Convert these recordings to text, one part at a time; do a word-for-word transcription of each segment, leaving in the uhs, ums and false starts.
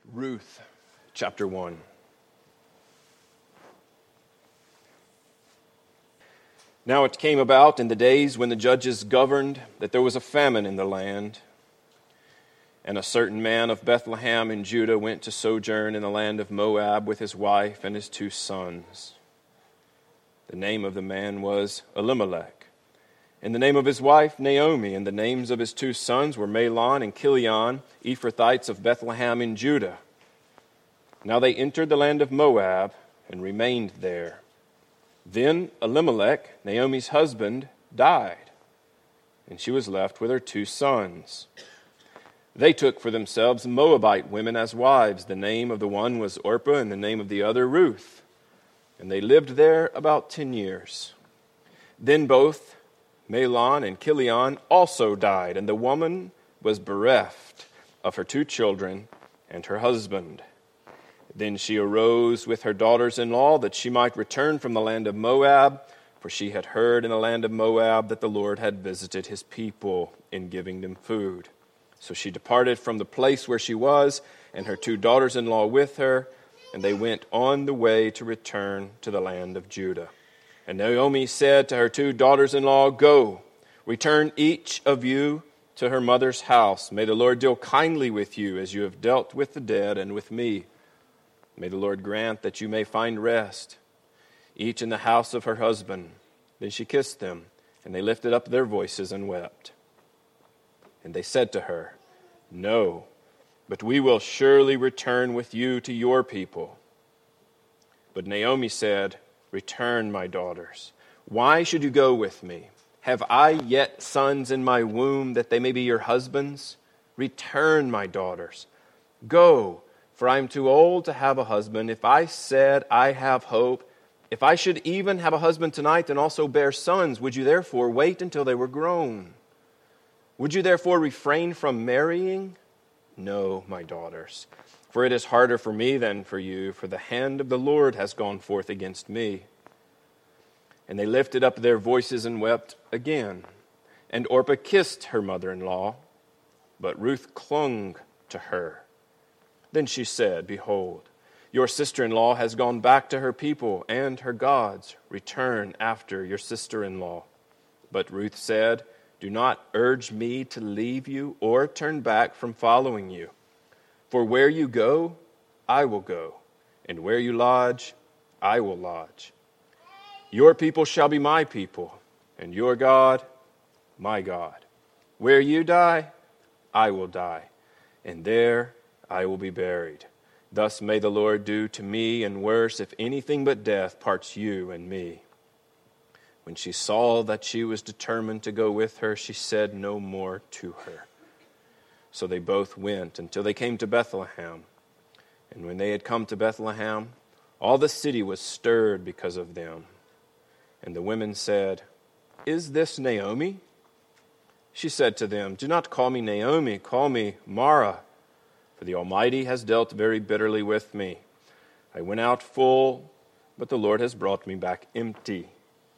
Ruth, chapter one. Now it came about in the days when the judges governed that there was a famine in the land. And a certain man of Bethlehem in Judah went to sojourn in the land of Moab with his wife and his two sons. The name of the man was Elimelech, and the name of his wife Naomi, and the names of his two sons were Mahlon and Chilion, Ephrathites of Bethlehem in Judah. Now they entered the land of Moab and remained there. Then Elimelech, Naomi's husband, died, and she was left with her two sons. They took for themselves Moabite women as wives. The name of the one was Orpah, and the name of the other Ruth. And they lived there about ten years. Then both Mahlon and Chilion also died, and the woman was bereft of her two children and her husband. Then she arose with her daughters-in-law that she might return from the land of Moab, for she had heard in the land of Moab that the Lord had visited his people in giving them food. So she departed from the place where she was, and her two daughters-in-law with her, and they went on the way to return to the land of Judah. And Naomi said to her two daughters-in-law, "Go, return each of you to her mother's house. May the Lord deal kindly with you as you have dealt with the dead and with me. May the Lord grant that you may find rest, each in the house of her husband." Then she kissed them, and they lifted up their voices and wept. And they said to her, "No, but we will surely return with you to your people." But Naomi said, "Return, my daughters. Why should you go with me? Have I yet sons in my womb that they may be your husbands? Return, my daughters. Go, for I am too old to have a husband. If I said I have hope, if I should even have a husband tonight and also bear sons, would you therefore wait until they were grown? Would you therefore refrain from marrying? No, my daughters, for it is harder for me than for you, for the hand of the Lord has gone forth against me." And they lifted up their voices and wept again. And Orpah kissed her mother-in-law, but Ruth clung to her. Then she said, "Behold, your sister-in-law has gone back to her people and her gods. Return after your sister-in-law." But Ruth said, "Do not urge me to leave you or turn back from following you. For where you go, I will go, and where you lodge, I will lodge. Your people shall be my people, and your God, my God. Where you die, I will die, and there I will be buried. Thus may the Lord do to me, and worse, if anything but death parts you and me." When she saw that she was determined to go with her, she said no more to her. So they both went until they came to Bethlehem. And when they had come to Bethlehem, all the city was stirred because of them. And the women said, "Is this Naomi?" She said to them, "Do not call me Naomi, call me Mara, for the Almighty has dealt very bitterly with me. I went out full, but the Lord has brought me back empty.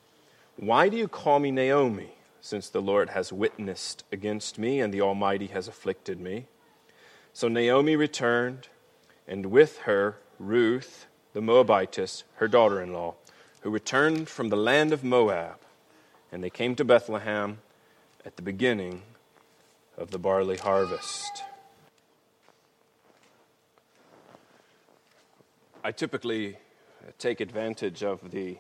Why do you call me Naomi, since the Lord has witnessed against me and the Almighty has afflicted me?" So Naomi returned, and with her Ruth, the Moabitess, her daughter-in-law, who returned from the land of Moab. And they came to Bethlehem at the beginning of the barley harvest. I typically take advantage of the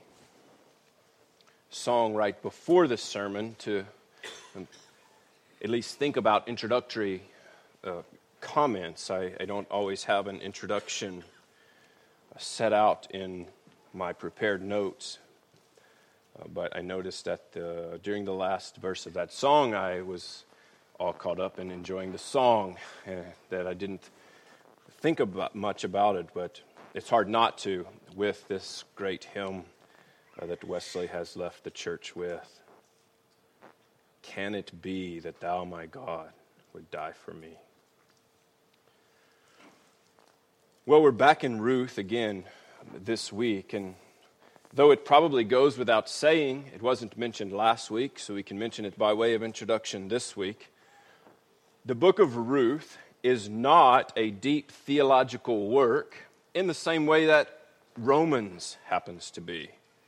song right before the sermon to um, at least think about introductory uh, comments. I, I don't always have an introduction set out in my prepared notes, uh, but I noticed that uh, during the last verse of that song, I was all caught up in enjoying the song, uh, that I didn't think about much about it, but it's hard not to with this great hymn Uh, that Wesley has left the church with. Can it be that thou, my God, would die for me? Well, we're back in Ruth again this week, and though it probably goes without saying, it wasn't mentioned last week, so we can mention it by way of introduction this week. The book of Ruth is not a deep theological work in the same way that Romans happens to be.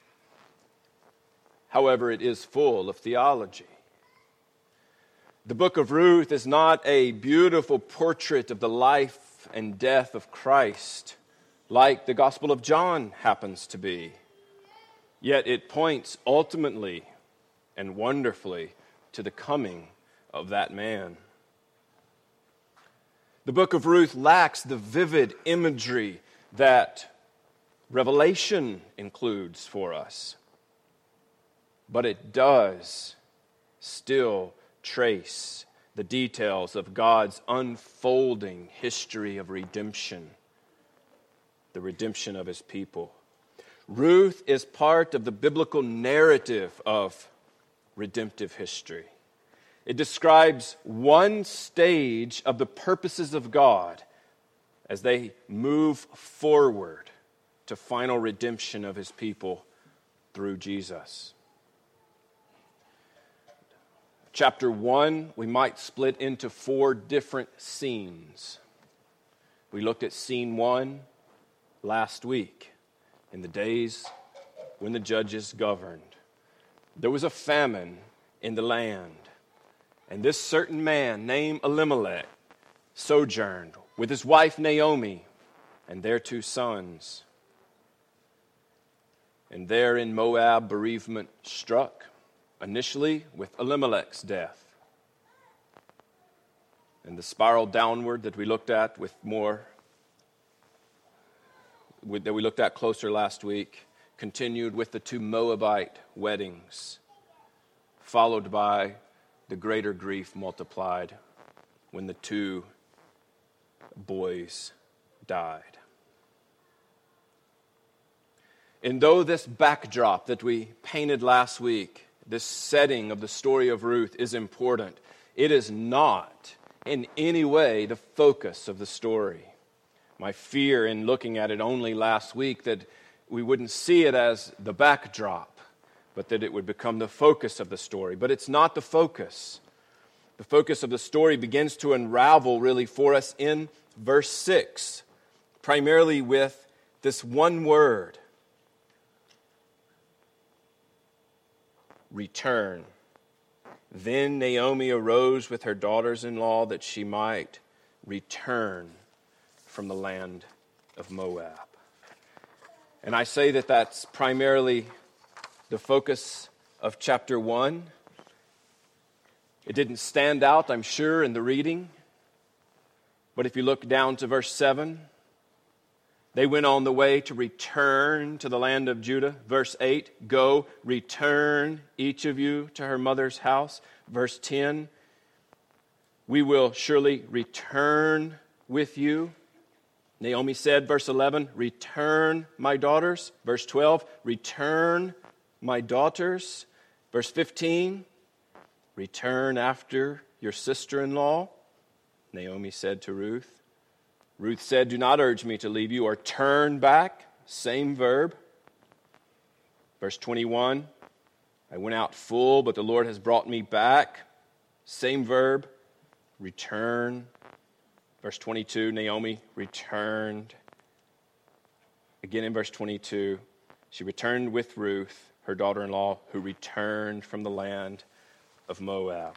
However, it is full of theology. The book of Ruth is not a beautiful portrait of the life and death of Christ, like the Gospel of John happens to be. Yet it points ultimately and wonderfully to the coming of that man. The book of Ruth lacks the vivid imagery that Revelation includes for us, but it does still trace the details of God's unfolding history of redemption, the redemption of his people. Ruth is part of the biblical narrative of redemptive history. It describes one stage of the purposes of God as they move forward to final redemption of his people through Jesus. Chapter one, we might split into four different scenes. We looked at scene one last week, in the days when the judges governed. There was a famine in the land, and this certain man named Elimelech sojourned with his wife Naomi and their two sons. And there in Moab, bereavement struck, initially with Elimelech's death, and the spiral downward that we looked at with more, with, that we looked at closer last week, continued with the two Moabite weddings, followed by the greater grief multiplied when the two boys died. And though this backdrop that we painted last week, this setting of the story of Ruth is important, it is not in any way the focus of the story. My fear in looking at it only last week that we wouldn't see it as the backdrop, but that it would become the focus of the story. But it's not the focus. The focus of the story begins to unravel really for us in verse six, primarily with this one word: return. Then Naomi arose with her daughters-in-law that she might return from the land of Moab. And I say that that's primarily the focus of chapter one. It didn't stand out, I'm sure, in the reading. But if you look down to verse seven, they went on the way to return to the land of Judah. Verse eight, go, return each of you to her mother's house. Verse ten, we will surely return with you. Naomi said, verse eleven, return, my daughters. Verse twelve, return, my daughters. Verse fifteen, return after your sister-in-law. Naomi said to Ruth. Ruth said, do not urge me to leave you or turn back. Same verb. Verse twenty-one, I went out full, but the Lord has brought me back. Same verb. Return. Verse twenty-two, Naomi returned. Again in verse twenty-two, she returned with Ruth, her daughter-in-law, who returned from the land of Moab.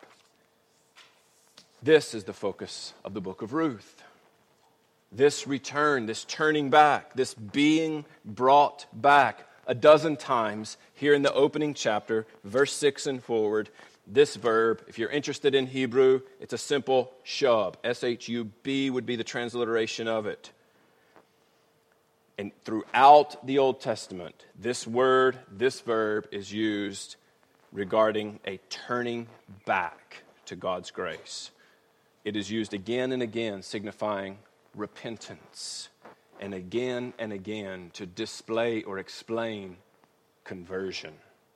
This is the focus of the book of Ruth. This return, this turning back, this being brought back a dozen times here in the opening chapter, verse six and forward. This verb, if you're interested in Hebrew, it's a simple shub. S H U B would be the transliteration of it. And throughout the Old Testament, this word, this verb is used regarding a turning back to God's grace. It is used again and again, signifying repentance, and again and again to display or explain conversion.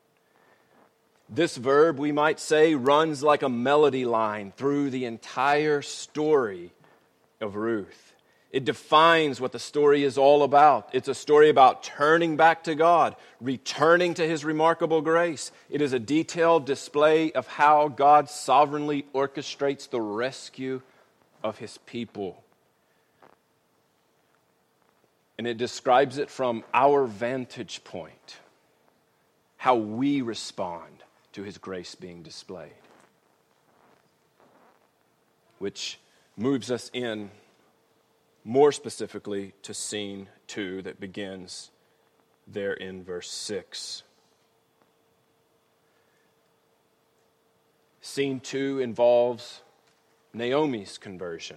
This verb, we might say, runs like a melody line through the entire story of Ruth. It defines what the story is all about. It's a story about turning back to God, returning to His remarkable grace. It is a detailed display of how God sovereignly orchestrates the rescue of his people. And it describes it from our vantage point, how we respond to his grace being displayed. Which moves us in more specifically to scene two that begins there in verse six. Scene two involves Naomi's conversion.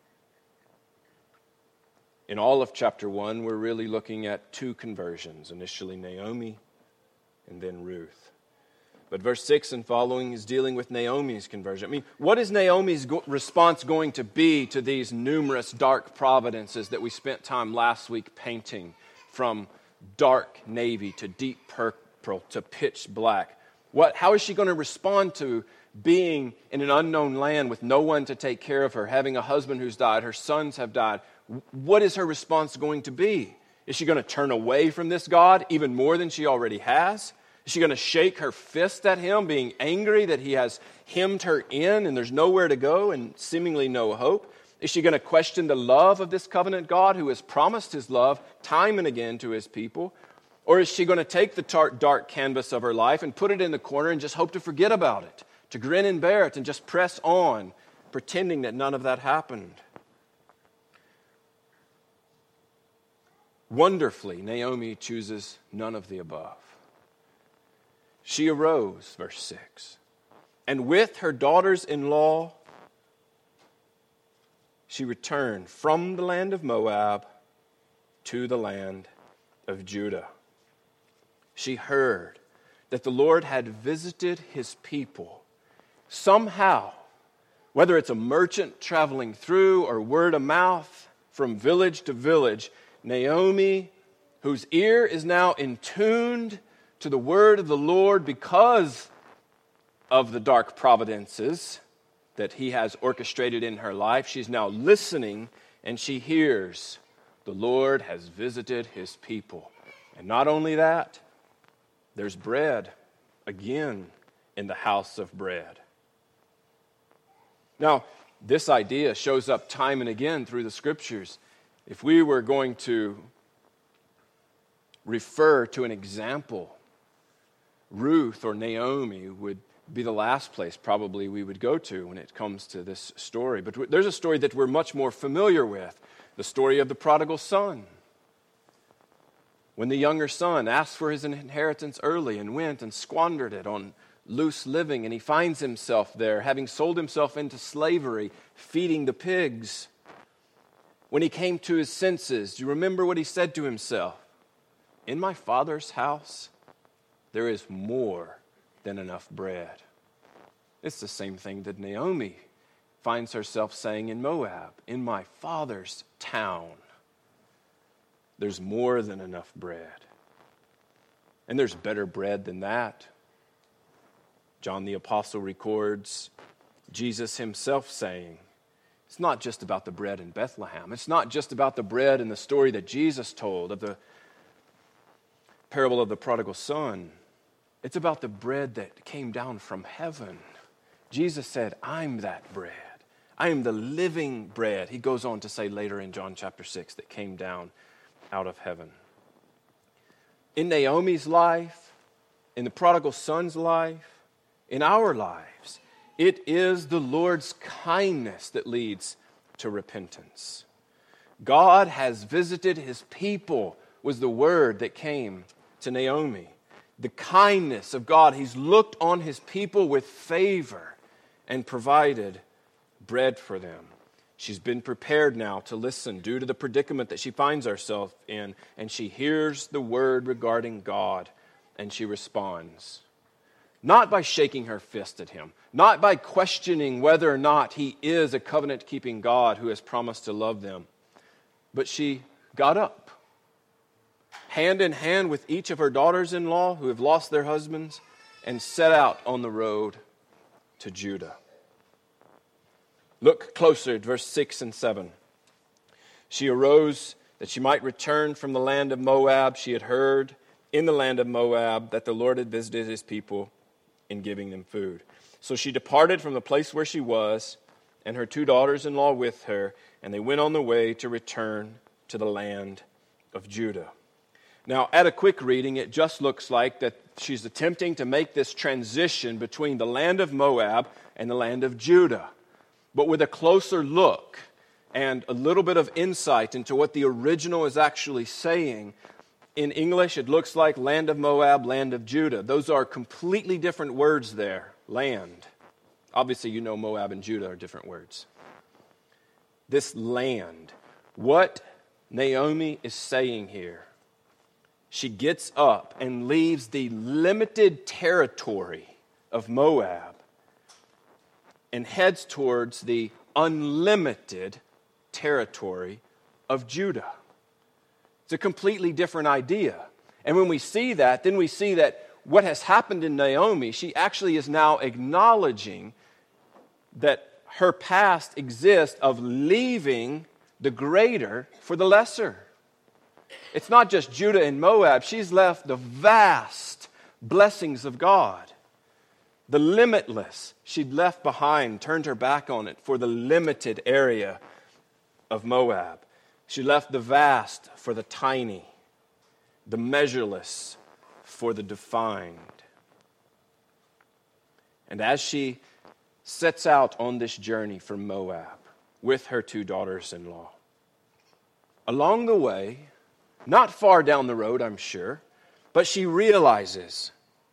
In all of chapter one, we're really looking at two conversions. Initially Naomi and then Ruth. But verse six and following is dealing with Naomi's conversion. I mean, what is Naomi's go- response going to be to these numerous dark providences that we spent time last week painting, from dark navy to deep purple to pitch black? What? How is she going to respond to being in an unknown land with no one to take care of her, having a husband who's died, her sons have died? What is her response going to be? Is she going to turn away from this God even more than she already has? Is she going to shake her fist at him, being angry that he has hemmed her in and there's nowhere to go and seemingly no hope? Is she going to question the love of this covenant God who has promised his love time and again to his people? Or is she going to take the tar- dark canvas of her life and put it in the corner and just hope to forget about it, to grin and bear it and just press on, pretending that none of that happened? Wonderfully, Naomi chooses none of the above. She arose, verse six, and with her daughters-in-law, she returned from the land of Moab to the land of Judah. She heard that the Lord had visited his people somehow, whether it's a merchant traveling through or word of mouth from village to village. Naomi, whose ear is now in tuned to the word of the Lord because of the dark providences that he has orchestrated in her life, she's now listening and she hears the Lord has visited his people. And not only that, there's bread again in the house of bread. Now, this idea shows up time and again through the scriptures. If we were going to refer to an example, Ruth or Naomi would be the last place probably we would go to when it comes to this story. But there's a story that we're much more familiar with, the story of the prodigal son. When the younger son asked for his inheritance early and went and squandered it on loose living, and he finds himself there, having sold himself into slavery, feeding the pigs. When he came to his senses, do you remember what he said to himself? In my father's house, there is more than enough bread. It's the same thing that Naomi finds herself saying in Moab. In my father's town, there's more than enough bread. And there's better bread than that. John the Apostle records Jesus himself saying, it's not just about the bread in Bethlehem. It's not just about the bread in the story that Jesus told of the parable of the prodigal son. It's about the bread that came down from heaven. Jesus said, I'm that bread. I am the living bread. He goes on to say later in John chapter six that came down out of heaven. In Naomi's life, in the prodigal son's life, in our lives, it is the Lord's kindness that leads to repentance. God has visited his people was the word that came to Naomi. The kindness of God. He's looked on his people with favor and provided bread for them. She's been prepared now to listen due to the predicament that she finds herself in, and she hears the word regarding God, and she responds. Not by shaking her fist at him, not by questioning whether or not he is a covenant-keeping God who has promised to love them, but she got up, hand in hand with each of her daughters-in-law who have lost their husbands, and set out on the road to Judah. Look closer at verse six and seven. She arose that she might return from the land of Moab. She had heard in the land of Moab that the Lord had visited his people in giving them food. So she departed from the place where she was and her two daughters-in-law with her, and they went on the way to return to the land of Judah. Now, at a quick reading, it just looks like that she's attempting to make this transition between the land of Moab and the land of Judah. But with a closer look and a little bit of insight into what the original is actually saying, in English, it looks like land of Moab, land of Judah. Those are completely different words there. Land. Obviously, you know Moab and Judah are different words. This land. What Naomi is saying here, she gets up and leaves the limited territory of Moab and heads towards the unlimited territory of Judah. It's a completely different idea. And when we see that, then we see that what has happened in Naomi, she actually is now acknowledging that her past exists of leaving the greater for the lesser. It's not just Judah and Moab. She's left the vast blessings of God. The limitless she'd left behind, turned her back on it for the limited area of Moab. She left the vast for the tiny, the measureless for the defined. And as she sets out on this journey from Moab with her two daughters-in-law, along the way, not far down the road, I'm sure, but she realizes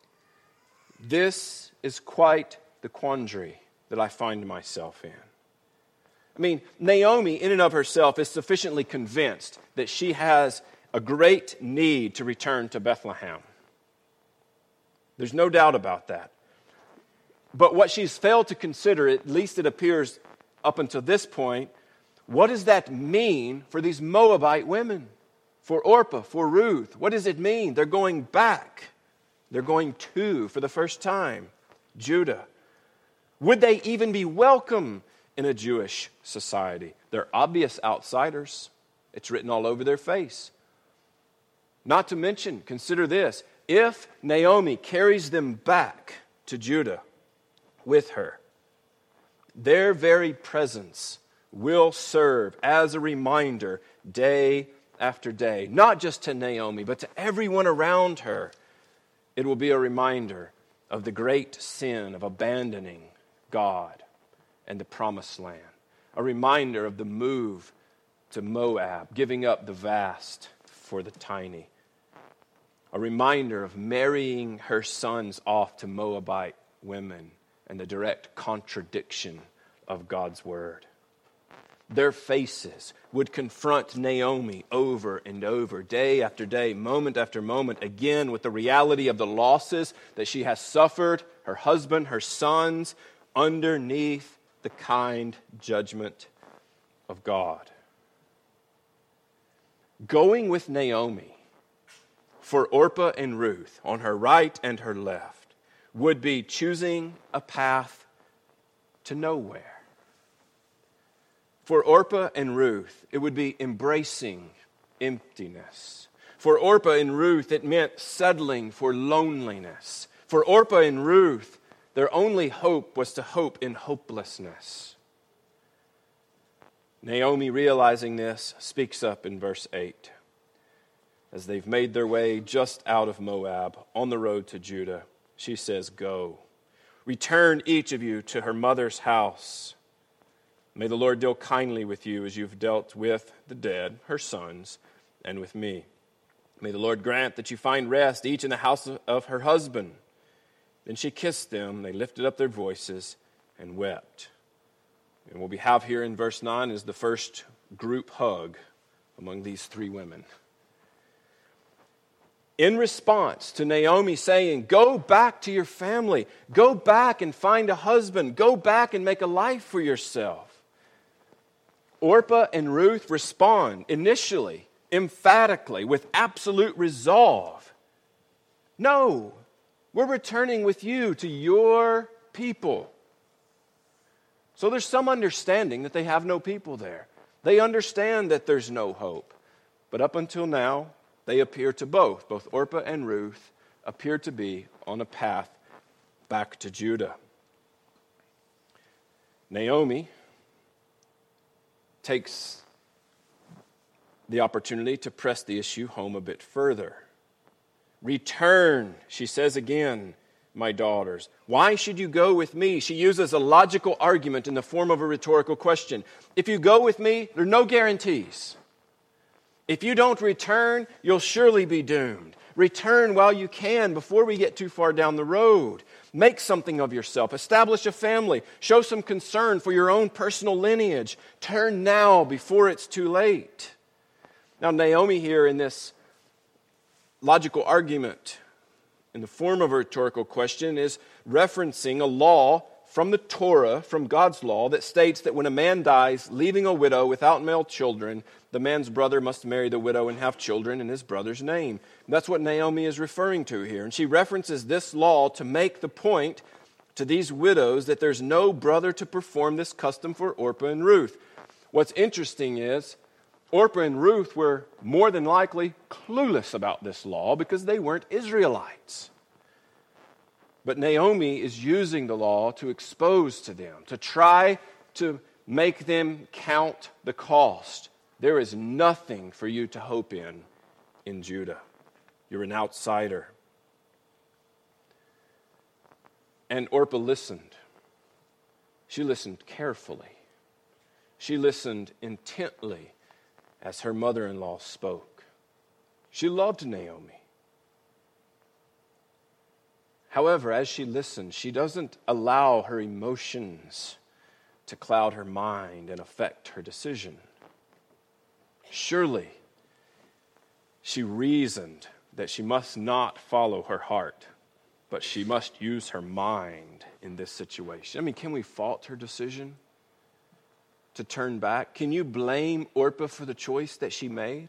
this is quite the quandary that I find myself in. I mean, Naomi, in and of herself, is sufficiently convinced that she has a great need to return to Bethlehem. There's no doubt about that. But what she's failed to consider, at least it appears up until this point, what does that mean for these Moabite women? For Orpah, for Ruth? What does it mean? They're going back. They're going to, for the first time, Judah. Would they even be welcome in a Jewish society? They're obvious outsiders. It's written all over their face. Not to mention, consider this, if Naomi carries them back to Judah with her, their very presence will serve as a reminder day after day, not just to Naomi, but to everyone around her. It will be a reminder of the great sin of abandoning God and the promised land. A reminder of the move to Moab, giving up the vast for the tiny. A reminder of marrying her sons off to Moabite women and the direct contradiction of God's word. Their faces would confront Naomi over and over, day after day, moment after moment, again with the reality of the losses that she has suffered, her husband, her sons, underneath the kind judgment of God. Going with Naomi for Orpah and Ruth on her right and her left would be choosing a path to nowhere. For Orpah and Ruth, it would be embracing emptiness. For Orpah and Ruth, it meant settling for loneliness. For Orpah and Ruth, their only hope was to hope in hopelessness. Naomi, realizing this, speaks up in verse eight. As they've made their way just out of Moab on the road to Judah, she says, "Go, return each of you to her mother's house. May the Lord deal kindly with you as you've dealt with the dead, her sons, and with me. May the Lord grant that you find rest, each in the house of her husband." Then she kissed them. They lifted up their voices and wept. And what we have here in verse nine is the first group hug among these three women. In response to Naomi saying, "Go back to your family. Go back and find a husband. Go back and make a life for yourself." Orpah and Ruth respond initially, emphatically, with absolute resolve. "No, we're returning with you to your people." So there's some understanding that they have no people there. They understand that there's no hope. But up until now, they appear to both, both Orpah and Ruth, appear to be on a path back to Judah. Naomi, takes the opportunity to press the issue home a bit further. Return, she says again, my daughters. Why should you go with me? She uses a logical argument in the form of a rhetorical question. If you go with me, there are no guarantees. If you don't return, you'll surely be doomed. Return while you can before we get too far down the road. Make something of yourself. Establish a family. Show some concern for your own personal lineage. Turn now before it's too late. Now, Naomi here in this logical argument, in the form of a rhetorical question, is referencing a law from the Torah, from God's law, that states that when a man dies, leaving a widow without male children, the man's brother must marry the widow and have children in his brother's name. That's what Naomi is referring to here. And she references this law to make the point to these widows that there's no brother to perform this custom for Orpah and Ruth. What's interesting is Orpah and Ruth were more than likely clueless about this law because they weren't Israelites. But Naomi is using the law to expose to them, to try to make them count the cost. There is nothing for you to hope in in Judah. You're an outsider. And Orpah listened. She listened carefully. She listened intently as her mother-in-law spoke. She loved Naomi. However, as she listened, she doesn't allow her emotions to cloud her mind and affect her decision. Surely, she reasoned that she must not follow her heart, but she must use her mind in this situation. I mean, can we fault her decision to turn back? Can you blame Orpah for the choice that she made?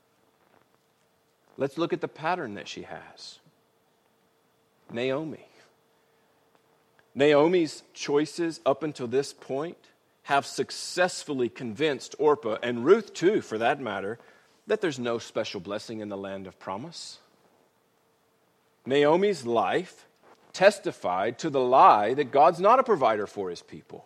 Let's look at the pattern that she has. Naomi. Naomi's choices up until this point have successfully convinced Orpah, and Ruth too for that matter, that there's no special blessing in the land of promise. Naomi's life testified to the lie that God's not a provider for his people.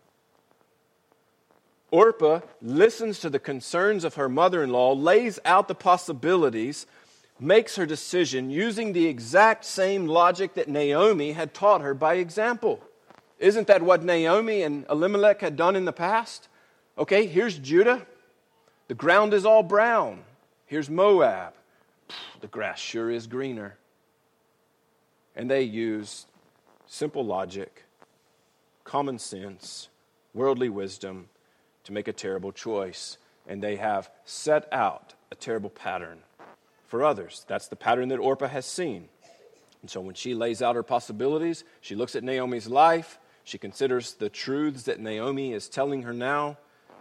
Orpah listens to the concerns of her mother-in-law, lays out the possibilities, makes her decision using the exact same logic that Naomi had taught her by example. Isn't that what Naomi and Elimelech had done in the past? Okay, here's Judah. The ground is all brown. Here's Moab. The grass sure is greener. And they used simple logic, common sense, worldly wisdom to make a terrible choice. And they have set out a terrible pattern for others. That's the pattern that Orpah has seen. And so when she lays out her possibilities, she looks at Naomi's life, she considers the truths that Naomi is telling her now,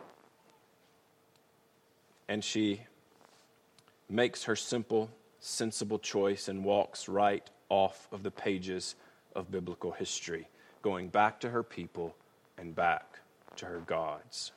and she makes her simple, sensible choice and walks right off of the pages of biblical history, going back to her people and back to her gods.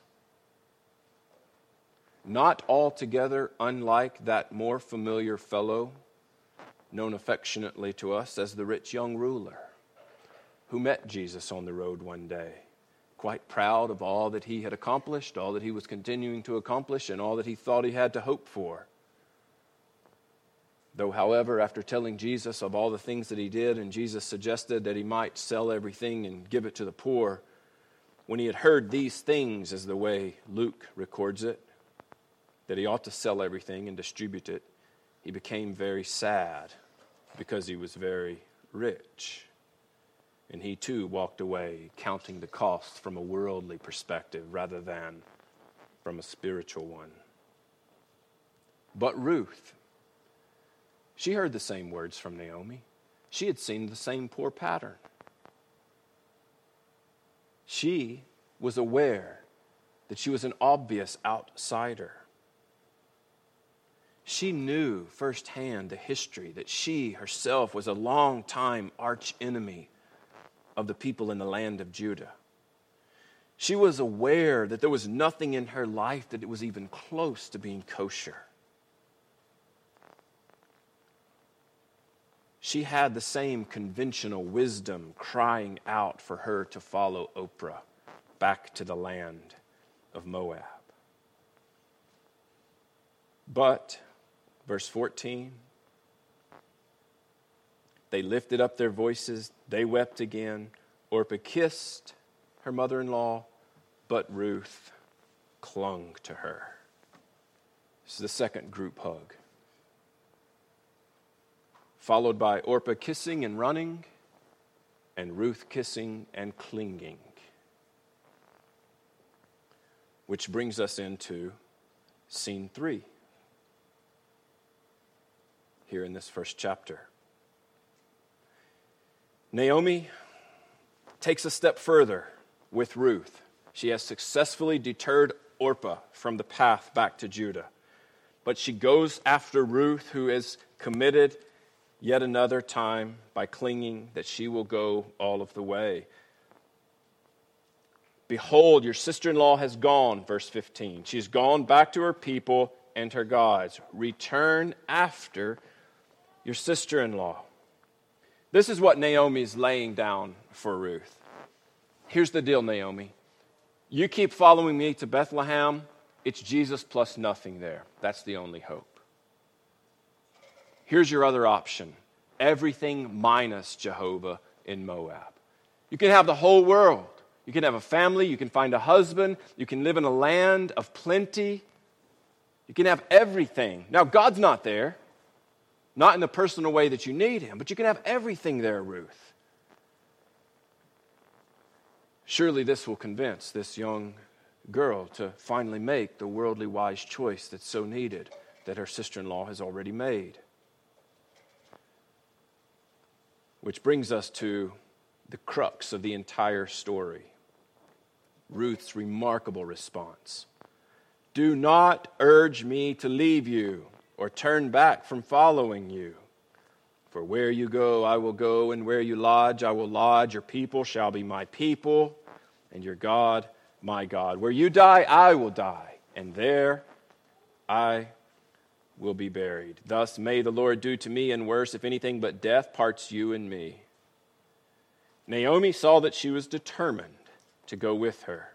Not altogether unlike that more familiar fellow known affectionately to us as the rich young ruler who met Jesus on the road one day, quite proud of all that he had accomplished, all that he was continuing to accomplish, and all that he thought he had to hope for. Though, however, after telling Jesus of all the things that he did, and Jesus suggested that he might sell everything and give it to the poor, when he had heard these things, as the way Luke records it, that he ought to sell everything and distribute it, he became very sad because he was very rich. And he too walked away counting the cost from a worldly perspective rather than from a spiritual one. But Ruth, she heard the same words from Naomi. She had seen the same poor pattern. She was aware that she was an obvious outsider. She knew firsthand the history that she herself was a long-time arch-enemy of the people in the land of Judah. She was aware that there was nothing in her life that it was even close to being kosher. She had the same conventional wisdom crying out for her to follow Oprah back to the land of Moab. But, verse fourteen, they lifted up their voices, they wept again. Orpah kissed her mother-in-law, but Ruth clung to her. This is the second group hug. Followed by Orpah kissing and running, and Ruth kissing and clinging. Which brings us into scene three, here in this first chapter. Naomi takes a step further with Ruth. She has successfully deterred Orpah from the path back to Judah. But she goes after Ruth, who is committed yet another time by clinging that she will go all of the way. Behold, your sister-in-law has gone, verse fifteen. She's gone back to her people and her gods. Return after your sister-in-law. This is what Naomi is laying down for Ruth. Here's the deal, Naomi. You keep following me to Bethlehem, it's Jesus plus nothing there. That's the only hope. Here's your other option. Everything minus Jehovah in Moab. You can have the whole world. You can have a family. You can find a husband. You can live in a land of plenty. You can have everything. Now, God's not there. Not in the personal way that you need Him. But you can have everything there, Ruth. Surely this will convince this young girl to finally make the worldly wise choice that's so needed that her sister-in-law has already made. Which brings us to the crux of the entire story. Ruth's remarkable response. Do not urge me to leave you or turn back from following you. For where you go, I will go, and where you lodge, I will lodge. Your people shall be my people, and your God, my God. Where you die, I will die, and there I will be buried. Thus may the Lord do to me, and worse, if anything but death parts you and me. Naomi saw that she was determined to go with her,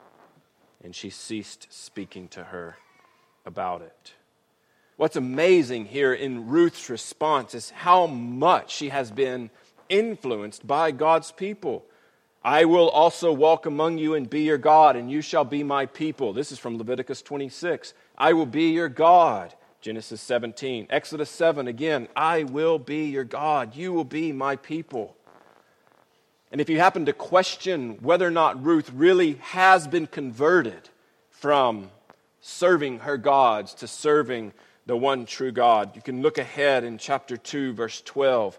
and she ceased speaking to her about it. What's amazing here in Ruth's response is how much she has been influenced by God's people. I will also walk among you and be your God, and you shall be my people. This is from Leviticus twenty-six. I will be your God. Genesis seventeen. Exodus seven again. I will be your God. You will be my people. And if you happen to question whether or not Ruth really has been converted from serving her gods to serving the one true God, you can look ahead in chapter two, verse twelve,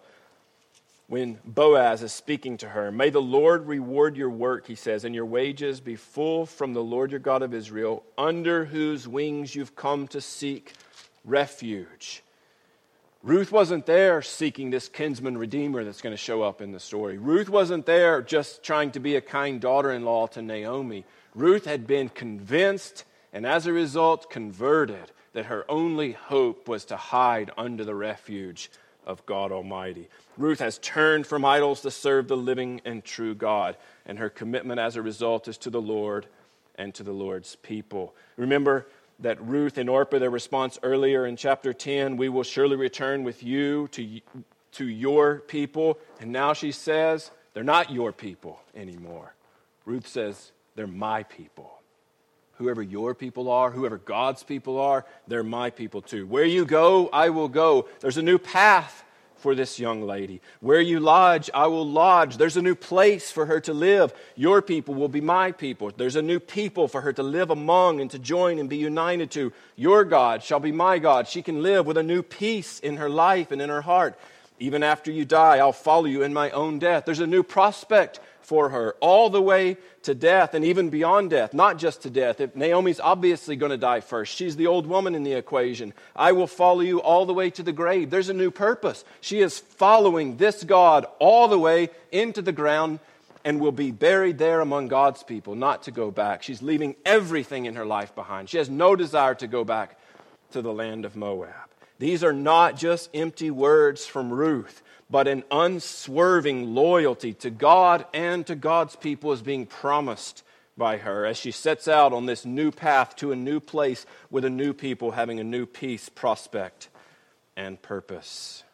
when Boaz is speaking to her. May the Lord reward your work, he says, and your wages be full from the Lord your God of Israel, under whose wings you've come to seek refuge. Ruth wasn't there seeking this kinsman redeemer that's going to show up in the story. Ruth wasn't there just trying to be a kind daughter-in-law to Naomi. Ruth had been convinced and as a result converted that her only hope was to hide under the refuge of God Almighty. Ruth has turned from idols to serve the living and true God, and her commitment as a result is to the Lord and to the Lord's people. Remember that Ruth and Orpah, their response earlier in chapter ten, we will surely return with you to, to your people. And now she says, they're not your people anymore. Ruth says, they're my people. Whoever your people are, whoever God's people are, they're my people too. Where you go, I will go. There's a new path for this young lady. Where you lodge, I will lodge. There's a new place for her to live. Your people will be my people. There's a new people for her to live among and to join and be united to. Your God shall be my God. She can live with a new peace in her life and in her heart. Even after you die, I'll follow you in my own death. There's a new prospect for her all the way to death and even beyond death, not just to death. If Naomi's obviously going to die first. She's the old woman in the equation. I will follow you all the way to the grave. There's a new purpose. She is following this God all the way into the ground and will be buried there among God's people, not to go back. She's leaving everything in her life behind. She has no desire to go back to the land of Moab. These are not just empty words from Ruth, but an unswerving loyalty to God and to God's people is being promised by her as she sets out on this new path to a new place with a new people having a new peace, prospect, and purpose.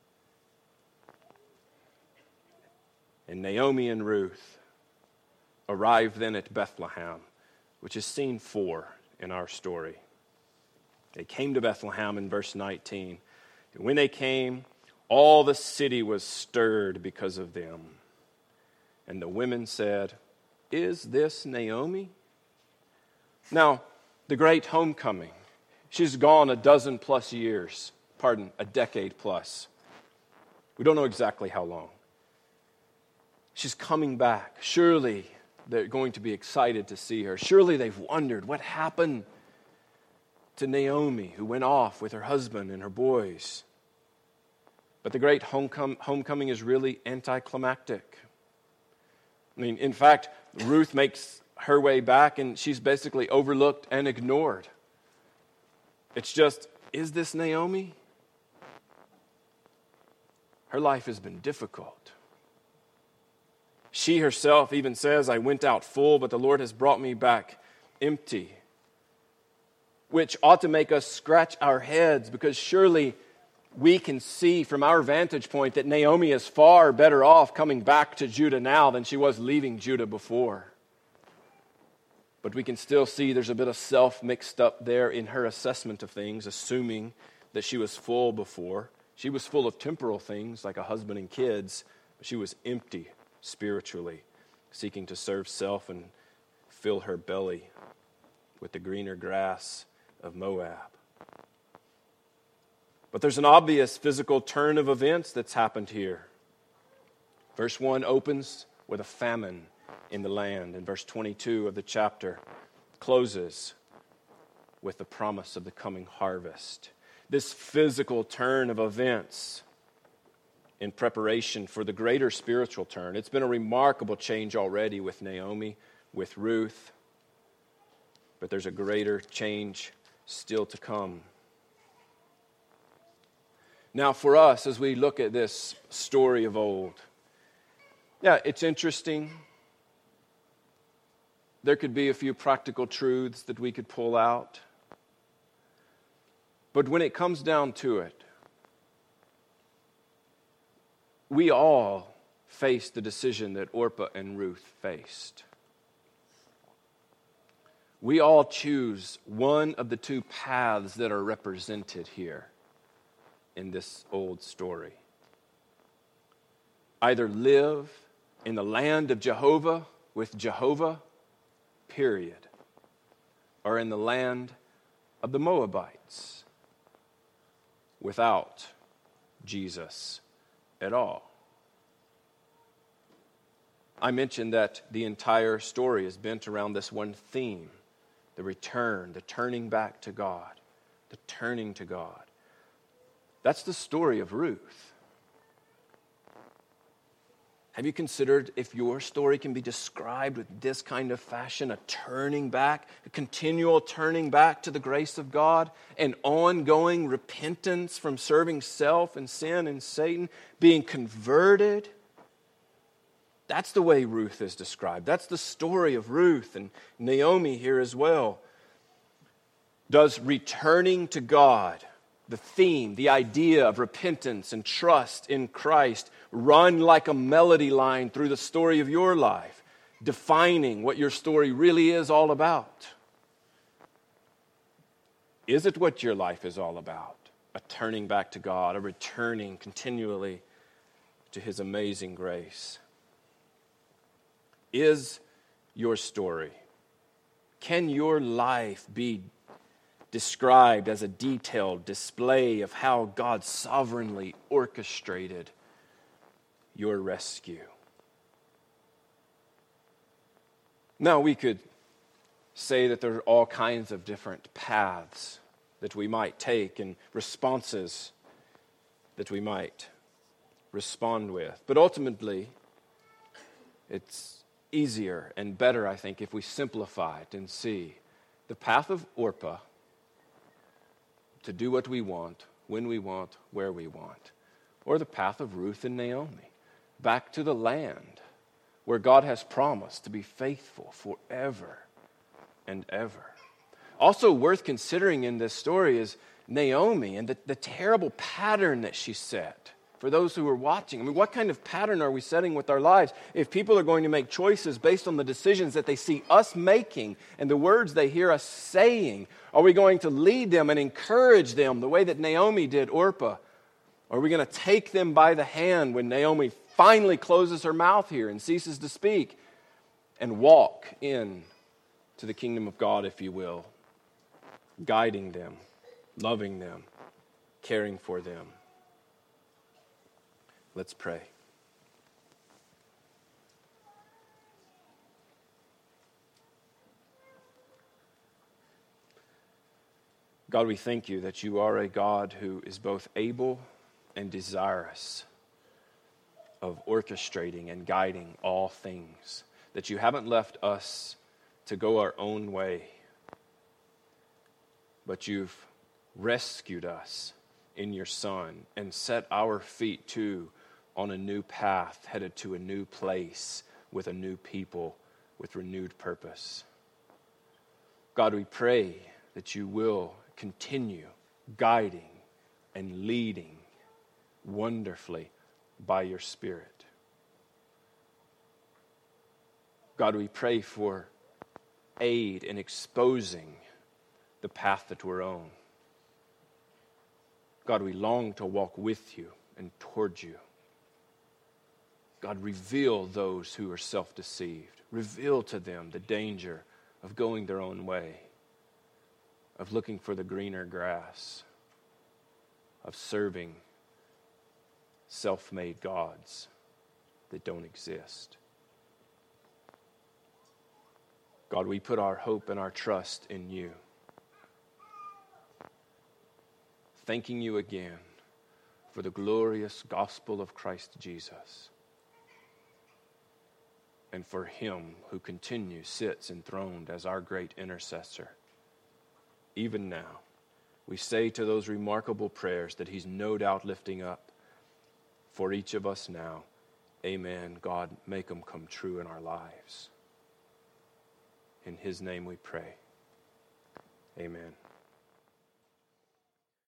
And Naomi and Ruth arrive then at Bethlehem, which is scene four in our story. They came to Bethlehem in verse nineteen. And when they came, all the city was stirred because of them. And the women said, "Is this Naomi?" Now, the great homecoming. She's gone a dozen plus years. Pardon, a decade plus. We don't know exactly how long. She's coming back. Surely they're going to be excited to see her. Surely they've wondered what happened to Naomi, who went off with her husband and her boys. But the great homecom- homecoming is really anticlimactic. I mean, in fact, Ruth makes her way back and she's basically overlooked and ignored. It's just, is this Naomi? Her life has been difficult. She herself even says, "I went out full, but the Lord has brought me back empty." Which ought to make us scratch our heads, because surely we can see from our vantage point that Naomi is far better off coming back to Judah now than she was leaving Judah before. But we can still see there's a bit of self mixed up there in her assessment of things, assuming that she was full before. She was full of temporal things like a husband and kids, but she was empty spiritually, seeking to serve self and fill her belly with the greener grass of Moab. But there's an obvious physical turn of events that's happened here. Verse one opens with a famine in the land, and verse twenty-two of the chapter closes with the promise of the coming harvest. This physical turn of events in preparation for the greater spiritual turn. It's been a remarkable change already with Naomi, with Ruth, but there's a greater change still to come. Now for us, as we look at this story of old, yeah, it's interesting. There could be a few practical truths that we could pull out. But when it comes down to it, we all face the decision that Orpah and Ruth faced. We all choose one of the two paths that are represented here in this old story. Either live in the land of Jehovah with Jehovah, period, or in the land of the Moabites without Jesus at all. I mentioned that the entire story is bent around this one theme: the return, the turning back to God, the turning to God. That's the story of Ruth. Have you considered if your story can be described with this kind of fashion, a turning back, a continual turning back to the grace of God, an ongoing repentance from serving self and sin and Satan, being converted? That's the way Ruth is described. That's the story of Ruth and Naomi here as well. Does returning to God, the theme, the idea of repentance and trust in Christ, run like a melody line through the story of your life, defining what your story really is all about? Is it what your life is all about? A turning back to God, a returning continually to His amazing grace? Is your story, can your life be described as a detailed display of how God sovereignly orchestrated your rescue? Now, we could say that there are all kinds of different paths that we might take and responses that we might respond with. But ultimately, it's easier and better, I think, if we simplify it and see the path of Orpah to do what we want, when we want, where we want, or the path of Ruth and Naomi, back to the land where God has promised to be faithful forever and ever. Also worth considering in this story is Naomi and the, the terrible pattern that she set for those who are watching. I mean, what kind of pattern are we setting with our lives if people are going to make choices based on the decisions that they see us making and the words they hear us saying? Are we going to lead them and encourage them the way that Naomi did Orpah? Or are we going to take them by the hand when Naomi finally closes her mouth here and ceases to speak and walk in to the kingdom of God, if you will, guiding them, loving them, caring for them? Let's pray. God, we thank you that you are a God who is both able and desirous of orchestrating and guiding all things, that you haven't left us to go our own way, but you've rescued us in your Son and set our feet too on a new path, headed to a new place with a new people, with renewed purpose. God, we pray that you will continue guiding and leading wonderfully by your Spirit. God, we pray for aid in exposing the path that we're on. God, we long to walk with you and toward you. God, reveal those who are self-deceived. Reveal to them the danger of going their own way, of looking for the greener grass, of serving self-made gods that don't exist. God, we put our hope and our trust in you. Thanking you again for the glorious gospel of Christ Jesus, and for him who continues, sits enthroned as our great intercessor. Even now, we say to those remarkable prayers that he's no doubt lifting up for each of us now, amen. God, make them come true in our lives. In his name we pray. Amen.